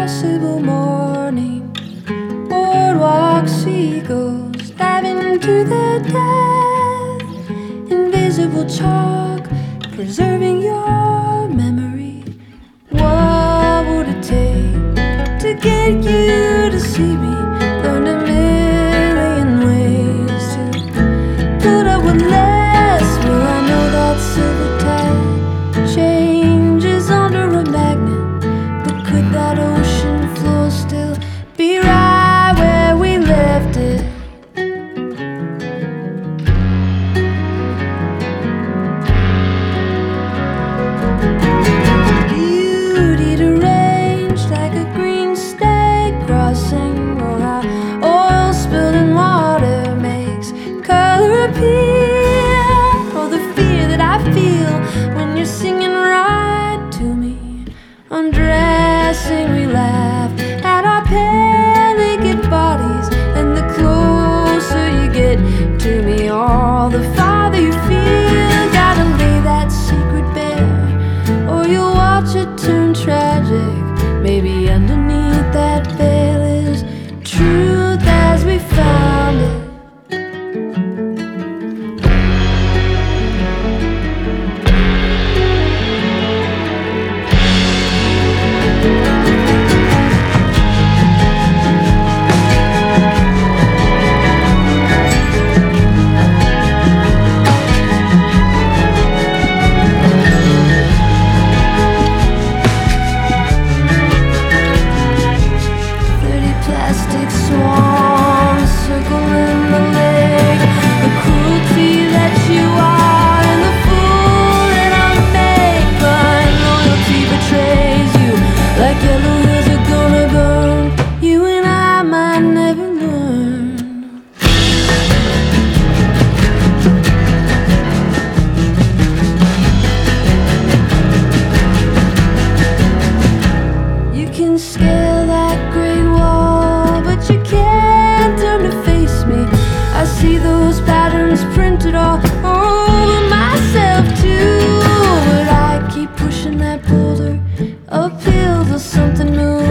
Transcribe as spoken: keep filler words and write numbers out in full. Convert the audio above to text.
impossible morning. Boardwalk seagulls diving into their death. Invisible chalk preserving your memory. What would it take to get you to see me? Learned a million ways to put up with less. Well, I know that silver tide changes under a magnet, but could that ocean floor still be right where we left it? Beauty deranged like a green snake crossing, or how oil spilled in water makes color appear, or the fear that I feel when you're singing right to me. Undressing, we laugh at our pale naked bodies, and the closer you get to me, all the farther you feel. Gotta lay that secret bare, or you'll watch it turn tragic. Maybe underneath that veil is truth as we found it. Plastic swans circling the lake. The cruelty that you are, and the fool that I make. Blind loyalty betrays you, like yellow hills are gonna burn. You and I might never learn. You can scale that great wall, but you can't turn to face me. I see those patterns printed all over myself too, but I keep pushing that boulder uphill till something moves.